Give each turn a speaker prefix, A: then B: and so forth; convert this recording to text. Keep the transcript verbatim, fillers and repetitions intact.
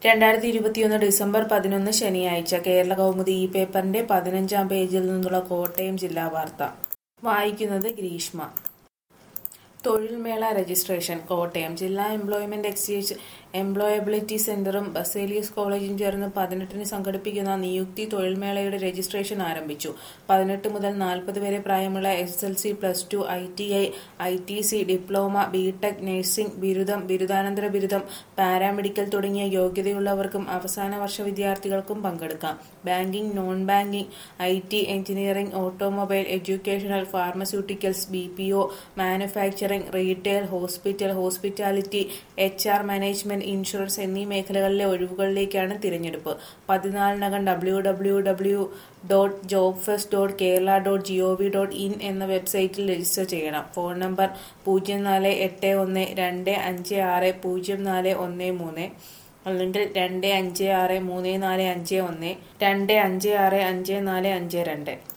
A: രണ്ടായിരത്തി ഇരുപത്തിയൊന്ന് ഡിസംബർ പതിനൊന്ന് ശനിയാഴ്ച കേരള കൗമുദി ഈ പേപ്പറിന്റെ പതിനഞ്ചാം പേജിൽ നിന്നുള്ള കോട്ടയം ജില്ലാ വാർത്ത വായിക്കുന്നത് ഗ്രീഷ്മ. തൊഴിൽമേള രജിസ്ട്രേഷൻ കോട്ടയം ജില്ലാ എംപ്ലോയ്മെന്റ് എക്സ്ചേഞ്ച് എംപ്ലോയബിലിറ്റി സെന്ററും ബസേലിയസ് കോളേജും ചേർന്ന് പതിനെട്ടിന് സംഘടിപ്പിക്കുന്ന നിയുക്തി തൊഴിൽമേളയുടെ രജിസ്ട്രേഷൻ ആരംഭിച്ചു. പതിനെട്ട് മുതൽ നാൽപ്പത് വരെ പ്രായമുള്ള S L C, plus two, I T I, I T C, diploma, BTech, nursing, ബിരുദം, ബിരുദാനന്തര ബിരുദം, പാരാമെഡിക്കൽ തുടങ്ങിയ യോഗ്യതയുള്ളവർക്കും അവസാന വർഷ വിദ്യാർത്ഥികൾക്കും പങ്കെടുക്കാം. Banking, non banking, I T, engineering, automobile, educational, pharmaceuticals, B P O, manufacturing, retail, hospital, hospitality, H R management, insurance എന്നീ മേഖലകളിലെ ഒഴിവുകളിലേക്കാണ് തിരഞ്ഞെടുപ്പ്. പതിനാലിനകം W W W dot job fest dot Kerala dot G O V dot in എന്ന വെബ്സൈറ്റിൽ register ചെയ്യണം. Phone number പൂജ്യം നാല് എട്ട് ഒന്ന് രണ്ട് അഞ്ച് ആറ് പൂജ്യം നാല് ഒന്ന് മൂന്ന് അല്ലെങ്കിൽ രണ്ട് അഞ്ച് ആറ് മൂന്ന് നാല് അഞ്ച് ഒന്ന് രണ്ട് അഞ്ച് ആറ് അഞ്ച് നാല് അഞ്ച് രണ്ട്.